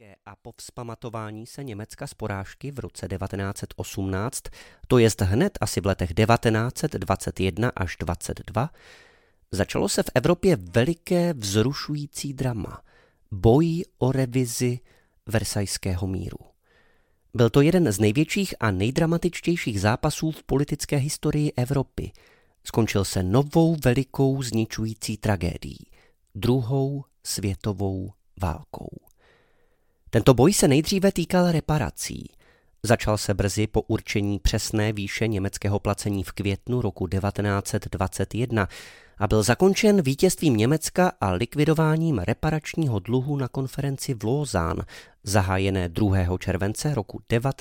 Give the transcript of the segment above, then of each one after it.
České a po vzpamatování se Německa z porážky v roce 1918, to jest hned asi v letech 1921 až 22, začalo se v Evropě veliké vzrušující drama. Boj o revizi Versajského míru. Byl to jeden z největších a nejdramatičtějších zápasů v politické historii Evropy. Skončil se novou velikou zničující tragédií, druhou světovou válkou. Tento boj se nejdříve týkal reparací. Začal se brzy po určení přesné výše německého placení v květnu roku 1921 a byl zakončen vítězstvím Německa a likvidováním reparačního dluhu na konferenci v Lausanne, zahájené 2. července roku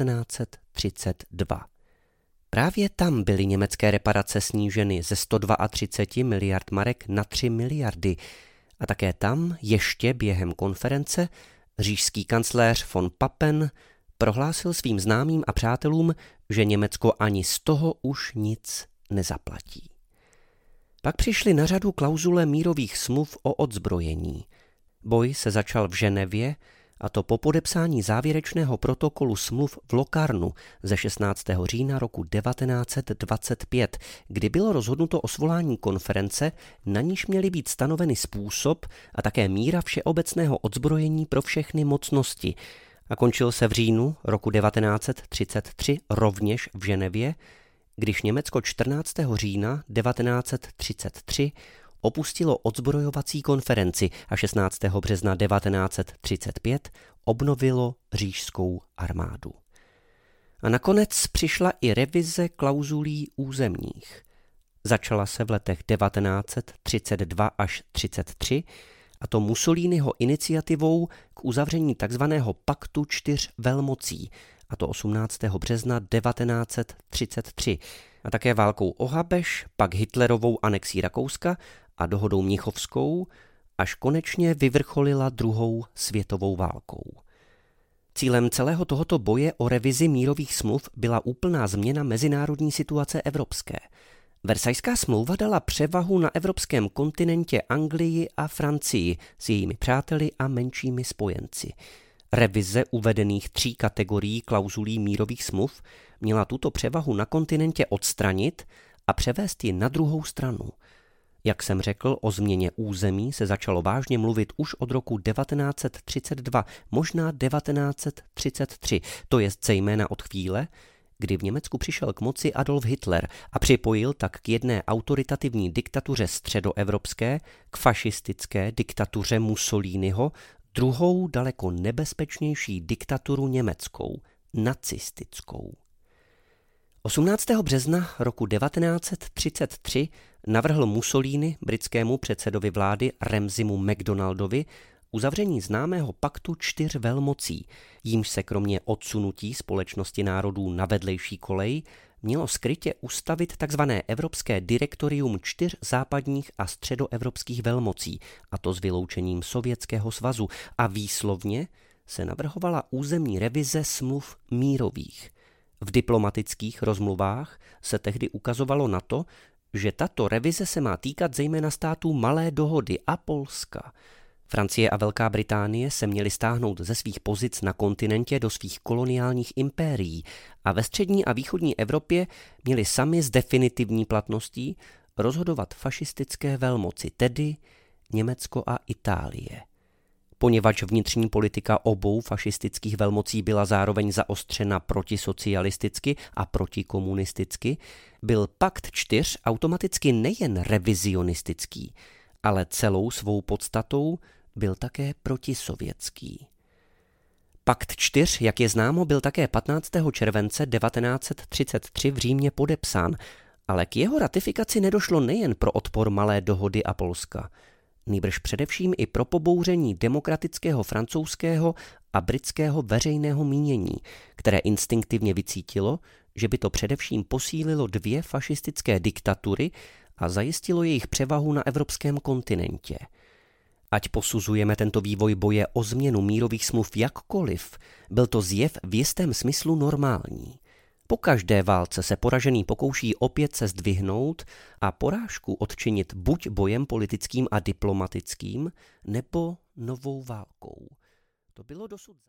1932. Právě tam byly německé reparace sníženy ze 132 miliard marek na 3 miliardy a také tam ještě během konference říšský kancléř von Papen prohlásil svým známým a přátelům, že Německo ani z toho už nic nezaplatí. Pak přišly na řadu klauzule mírových smluv o odzbrojení. Boj se začal v Ženevě, a to po podepsání závěrečného protokolu smluv v Locarnu ze 16. října roku 1925, kdy bylo rozhodnuto o svolání konference, na níž měly být stanoveny způsob a také míra všeobecného odzbrojení pro všechny mocnosti, a končil se v říjnu roku 1933 rovněž v Ženevě, když Německo 14. října 1933 opustilo odzbrojovací konferenci a 16. března 1935 obnovilo říšskou armádu. A nakonec přišla i revize klauzulí územních. Začala se v letech 1932 až 1933, a to Mussoliniho iniciativou k uzavření tzv. Paktu 4 velmocí, a to 18. března 1933, a také válkou o Habeš, pak Hitlerovou anexí Rakouska a dohodou mnichovskou, až konečně vyvrcholila druhou světovou válkou. Cílem celého tohoto boje o revizi mírových smluv byla úplná změna mezinárodní situace evropské. Versajská smlouva dala převahu na evropském kontinentě Anglii a Francii s jejími přáteli a menšími spojenci. Revize uvedených 3 kategorií klauzulí mírových smluv měla tuto převahu na kontinentě odstranit a převést ji na druhou stranu. Jak jsem řekl, o změně území se začalo vážně mluvit už od roku 1932, možná 1933, to jest zejména od chvíle, kdy v Německu přišel k moci Adolf Hitler a připojil tak k jedné autoritativní diktatuře středoevropské, k fašistické diktatuře Mussoliniho, druhou daleko nebezpečnější diktaturu německou, nacistickou. 18. března roku 1933 navrhl Mussolini britskému předsedovi vlády Ramsaymu MacDonaldovi uzavření známého paktu 4 velmocí, jímž se kromě odsunutí společnosti národů na vedlejší kolej mělo skrytě ustavit tzv. Evropské direktorium 4 západních a středoevropských velmocí, a to s vyloučením Sovětského svazu, a výslovně se navrhovala územní revize smluv mírových. V diplomatických rozmluvách se tehdy ukazovalo na to, že tato revize se má týkat zejména států Malé dohody a Polska. Francie a Velká Británie se měly stáhnout ze svých pozic na kontinentě do svých koloniálních impérií a ve střední a východní Evropě měly sami s definitivní platností rozhodovat fašistické velmoci, tedy Německo a Itálie. Poněvadž vnitřní politika obou fašistických velmocí byla zároveň zaostřena protisocialisticky a protikomunisticky, byl Pakt 4 automaticky nejen revizionistický, ale celou svou podstatou byl také protisovětský. Pakt 4, jak je známo, byl také 15. července 1933 v Římě podepsán, ale k jeho ratifikaci nedošlo nejen pro odpor Malé dohody a Polska, nýbrž především i pro pobouření demokratického francouzského a britského veřejného mínění, které instinktivně vycítilo, že by to především posílilo 2 fašistické diktatury a zajistilo jejich převahu na evropském kontinentě. Ať posuzujeme tento vývoj boje o změnu mírových smluv jakkoliv, byl to zjev v jistém smyslu normální. Po každé válce se poražený pokouší opět se zdvihnout a porážku odčinit buď bojem politickým a diplomatickým, nebo novou válkou. To bylo dosud